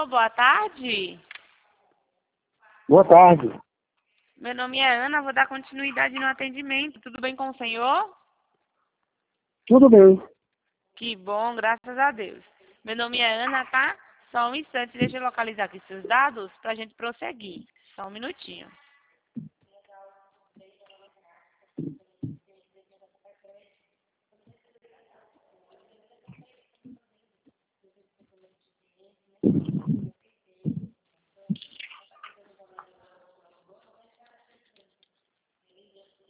Alô, boa tarde. Boa tarde. Meu nome é Ana, vou dar continuidade no atendimento. Tudo bem com o senhor? Tudo bem. Que bom, graças a Deus. Meu nome é Ana, tá? Só um instante, deixa eu localizar aqui seus dados para a gente prosseguir. Só um minutinho.